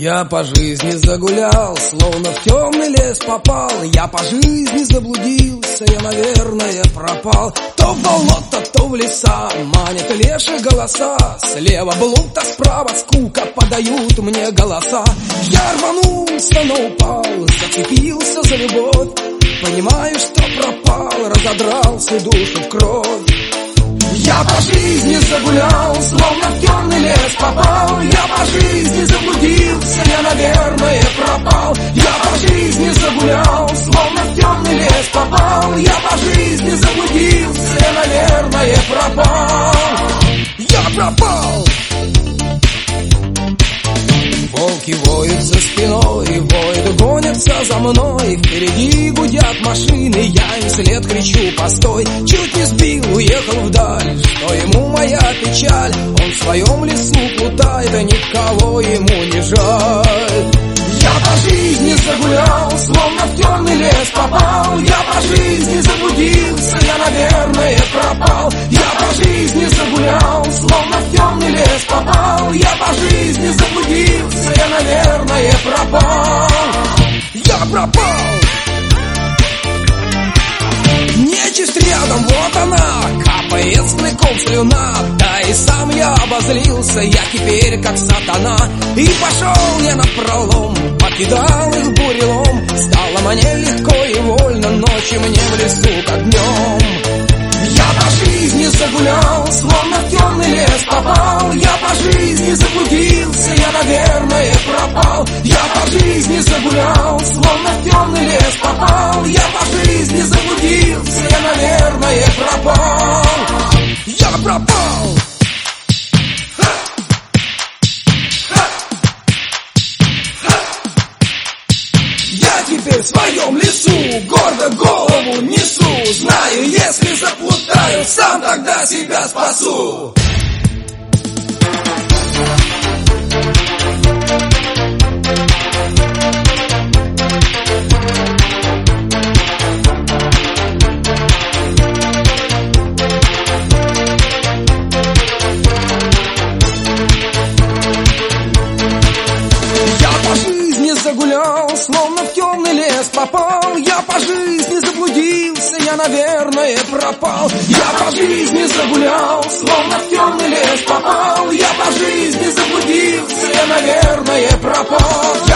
Я по жизни загулял, словно в темный лес попал. Я по жизни заблудился, я, наверное, пропал. То в болото, то в леса манят леши голоса. Слева блуд, а справа скука подают мне голоса. Я рванулся, но упал, зацепился за любовь. Понимаю, что пропал, разодрался душу в кровь. Я по жизни загулял, словно в темный лес попал. Я по жизни заблудился, я, наверное, пропал. Я по жизни загулял, словно в темный лес попал. Я по жизни заблудился, я, наверное, пропал. Я пропал. Волки воют за спиной, воют, гонятся за мной. Впереди гудят машины, я им вслед кричу: постой. Чуть не сбил, уехал вдаль, что ему моя печаль. Он в своем лесу плутает, а никого ему не жаль. Я по жизни загулял, словно в темный лес попал. Я по жизни заблудился, я, наверное, пропал. Я по жизни загулял, словно в темный лес попал. Я по жизни заблудился, я, наверное, пропал. Я пропал. Нечисть рядом, вот она, капает с клыком слюна. Да и сам я обозлился, я теперь как сатана. И пошел я напролом, покидал их бурелом. Стало мне легко и вольно, ночи мне в лесу как днем. Я по жизни загулял, словно в темный лес попал. Я по жизни заблудился, я, наверное, пропал. Я по жизни загулял, словно в темный лес попал. Я по жизни заблудился, я, наверное, пропал. Я пропал. Я теперь в своем лесу гордо голову несу. Знаю, если заплутаю, сам тогда себя спасу. Загулял, словно в темный лес попал. Я по жизни заблудился, я, наверное, пропал. Я по жизни загулял, словно в темный лес попал. Я по жизни заблудился, я, наверное, пропал.